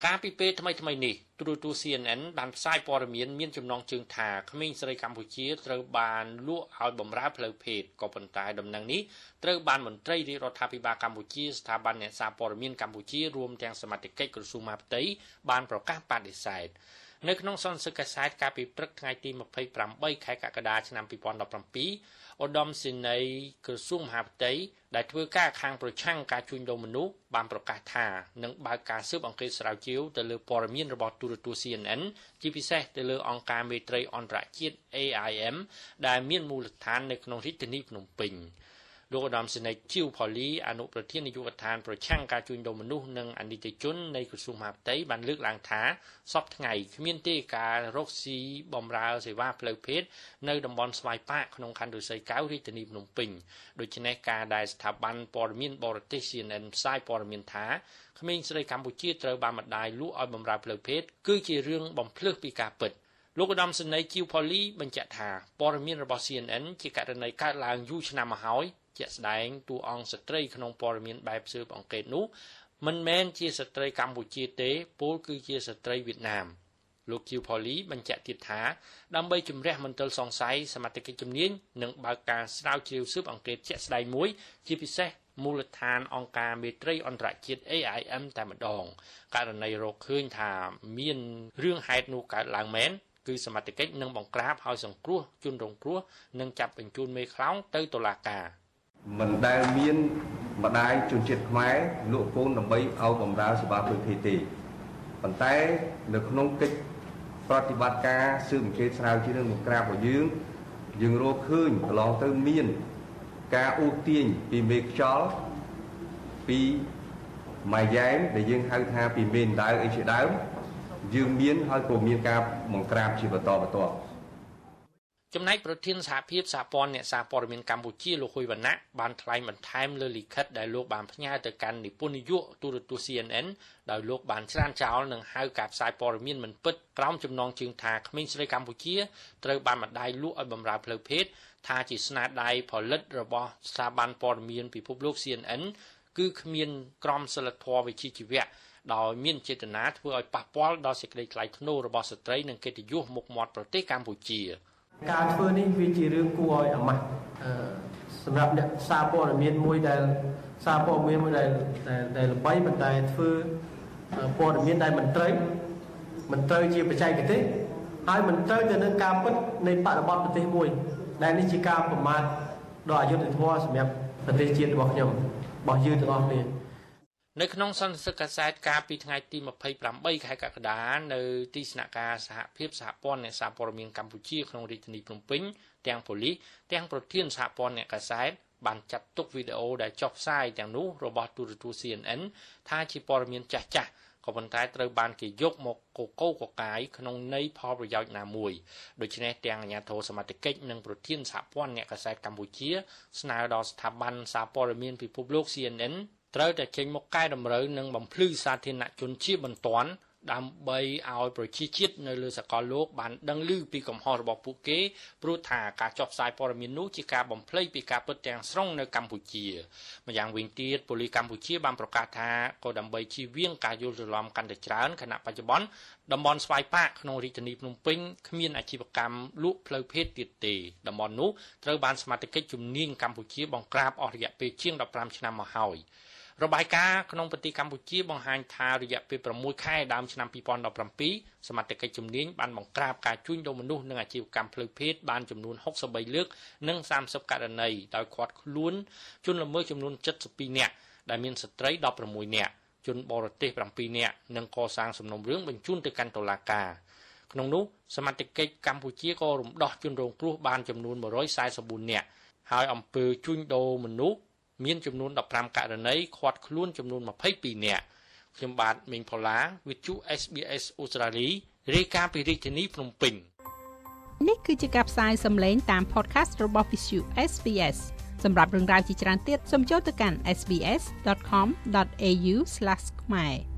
ការពីពេលថ្មីនេះទូរទស្សន៍ CNN បានផ្សាយព័ត៌មានចំណងជើងថាក្មេងស្រីកម្ពុជាត្រូវបានលក់ឲ្យបម្រើផ្លូវភេទក៏ប៉ុន្តែដំណឹងនេះត្រូវបានមន្ត្រីរាជរដ្ឋាភិបាលកម្ពុជាស្ថាប័នអ្នកសារព័ត៌មានកម្ពុជារួមទាំងសមាជិកក្រសួងមហាផ្ទៃបានប្រកាសបដិសេធនៅក្នុងសន្និសីទកាសែតកាលពីព្រឹកថ្ងៃទី28ខែកក្កដាឆ្នាំ2017ឧត្តមសេនីយ៍ក្រសួងមហាផ្ទៃដែលធ្វើការខាងប្រឆាំងការជួញដូរមនុស្សបានប្រកាសថានឹងបើកការស៊ើបអង្កេតស្រាវជ្រាវទៅលើព័ត៌មានរបស់ទូរទស្សន៍ CNN ជាពិសេសទៅលើអង្គការមេត្រីអន្តរជាតិ AIM ដែលមានមូលដ្ឋាននៅក្នុងរាជធានីភ្នំពេញលោកឧត្តមសេនីយ៍ជីវផូលីអនុប្រធាននាយកដ្ឋានប្រឆាំងការជួញដូរមនុស្សនិងអនិច្ចជននៃក្រសួងមហាផ្ទៃបានលើកឡើងថាសប្តាហ៍ថ្ងៃគ្មានទេការរកស៊ីបម្រើសេវាផ្លូវភេទនៅតំបន់ស្វាយប៉ាកក្នុងខណ្ឌឫស្សីកែវរាជធានីភ្នំពេញដូច្នេះការដែលស្ថាប័នព័ត៌មានបរទេស CNN ផ្សាយព័ត៌មានថាក្មេងស្រីកម្ពុជាត្រូវបានម្ដាយលក់ឲ្យបម្រើផ្លូវភេទគឺជារឿងបំភ្លឺសពីការពិតលោកឧត្តមសេនីយ៍ជីវផូលីបញ្ជាក់ថាព័ត៌មានរបស់ CNN ជាករណីកើតឡើងយូរឆ្នាំមកហើយជាក់ស្ដែងតួអង្គស្ត្រីក្នុងព័ត៌មានបែបស៊ើបអង្កេតនោះមិនមែនជាស្ត្រីកម្ពុជាទេពោលគឺជាស្ត្រីវៀតណាមលោកជីវផូលីបញ្ជាក់ទៀតថាដើម្បីជំរះមន្ទិលសង្ស័យសមាជិកជំនាញនឹងបើកការស្រាវជ្រាវស៊ើបអង្កេតជាក់ស្ដែងមួយជាពិសេសមូលដ្ឋានអង្គការមេត្រីអន្តរជាតិ AIM តែម្ដងករណីរកឃើញថាមានរឿងហេតុនោះកើតឡើងមែនគឺសមាជិកនឹងបង្ក្រាបឲ្យសង្គ្រោះជនរងគ្រោះនិងចាប់បញ្ជូនមេខ្លោងទៅតុលាការមិនដែលមានម្ដាយជនជាតិខ្មែរលក់កូនដើម្បីឲ្យបម្រើសេវាផ្លូវភេទទេប៉ុន្តែនៅក្នុងកិច្ចប្រតិបត្តិការស៊ើបអង្កេតស្រាវជ្រាវនិងបង្ក្រាបរបស់យើងរកឃើញកន្លងទៅមានការអូសទាញពីមេខ្យល់ពីម៉ាយ៉ែមដែលយើងហៅថាពីមេដៅអីជាដើមយើងមានហើយក៏មានការបង្ក្រាបជាបន្តបន្ទាប់ចំណែកប្រធានសហភាពសហព័ន្ធអ្នកសារព័ត៌មានកម្ពុជាលោកហ៊ុយវណ្ណៈបានថ្លែងបន្ថែមលើលិខិតដែលលោកបានផ្ញើទៅកាន់និពន្ធនាយកទូរទស្សន៍ CNN ដោយលោកបានច្រានចោលនិងហៅការផ្សាយព័ត៌មានមិនពិតក្រោមចំណងជើងថាក្មេងស្រីកម្ពុជាត្រូវបានម្ដាយលក់ឲ្យបម្រើផ្លូវភេទថាជាស្នាដៃផលិតរបស់ស្ថាប័នព័ត៌មានពិភពលោក CNN គឺគ្មានក្រមសីលធម៌វិជ្ជាជីវៈដោយមានចេតនាធ្វើឲ្យប៉ះពាល់ដល់សេចក្តីថ្លៃថ្នូររបស់ស្ត្រីនិងកិត្តិយសមុខមាត់ប្រទេសកម្ពុជាការធ្វើនេះវាជារឿងគួរឲ្យអាម៉ាស់សម្រាប់អ្នកសារព័ត៌មានមួយដែលសារព័ត៌មានមួយដែលល្បីប៉ុន្តែធ្វើព័ត៌មានដែលមិនត្រូវជាបច្ចេកទេសហើយមិនត្រូវទៅនឹងការពិតនៃបរិបទប្រទេសមួយដែលនេះជាការប្រមាថដល់អយុត្តិធម៌សម្រាប់ប្រទេសជាតិរបស់ខ្ញុំរបស់យើងទាំងអស់គ្នានៅក្នុងសន្និសីទកាសែតកាលពីថ្ងៃទី28ខែកក្កដានៅទីស្នាក់ការសហភាពសហព័ន្ធអ្នកសារព័ត៌មានកម្ពុជាក្នុងរាជធានីភ្នំពេញទាំងប៉ូលីសទាំងប្រធានសហព័ន្ធអ្នកកាសែតបានចាត់ទុកវីដេអូដែលចុះផ្សាយទាំងនោះរបស់ទូរទស្សន៍ CNN ថាជាព័ត៌មានចាស់ក៏ប៉ុន្តែត្រូវបានគេយកមកកកកាយក្នុងន័យផលប្រយោជន៍ណាមួយដូច្នេះទាំងអាជ្ញាធរសមត្ថកិច្ចនិងប្រធានសហព័ន្ធអ្នកកាសែតកម្ពុជាស្នើដល់ស្ថាប័នសារព័ត៌មានពិភពលោក CNNត្រូវតែចេញមកកែតម្រូវនិងបំភ្លឺសាធារណជនជាបន្ទាន់ដើម្បីឲ្យប្រជាជាតិនៅលើសកលលោកបានដឹងឮពីកំហុសរបស់ពួកគេព្រោះថាការចុះផ្សាយព័ត៌មាននោះជាការបំភ្លៃពីការពិតទាំងស្រុងនៅកម្ពុជាម្យ៉ាងវិញទៀតប៉ូលីសកម្ពុជាបានប្រកាសថាក៏ដើម្បីជៀសវាងការយល់ច្រឡំកាន់តែច្រើនខណៈបច្ចុប្បន្នតំបន់ស្វាយប៉ាកក្នុងរាជធានីភ្នំពេញគ្មានអាជីវកម្មលក់ផ្លូវភេទទៀតទេតំបន់នោះត្រូវបានសមាជិកជំនាញកម្ពុជាបង្ក្រាបអស់រយៈពេលជាង15ឆ្នាំមកហើយរបាយការណ៍ក្នុងប្រទេសកម្ពុជាបង្ហាញថារយៈពេល6ខែដើមឆ្នាំ2017សមត្ថកិច្ចជំនាញបានបង្ក្រាបការជួញដូរមនុស្សនិងអាជីវកម្មផ្លូវភេទបានចំនួន63លើកនិង30ករណីដោយឃាត់ខ្លួនជនល្មើសចំនួន72នាក់ដែលមានស្ត្រី16នាក់ជនបរទេស7នាក់និងកសាងសំណុំរឿងបញ្ជូនទៅកាន់តុលាការក្នុងនោះសមត្ថកិច្ចកម្ពុជាក៏រំដោះជនរងគ្រោះបានចំនួន144នាក់ហើយអំពើជួញដូរមនុស្សមានចំនួន15ករណីឃាត់ខ្លួនចំនួន22នាក់ខ្ញុំបាទមេងផល្លាវិទ្យុ SBS អូស្ត្រាលីរាយការណ៍ពីរាជធានីភ្នំពេញនេះគឺជាការផ្សាយសម្លេងតាម podcast របស់ Visu SBS សម្រាប់រឿងរ៉ាវជាច្រើនទៀតសូមចូលទៅកាន់ sbs.com.au/khmer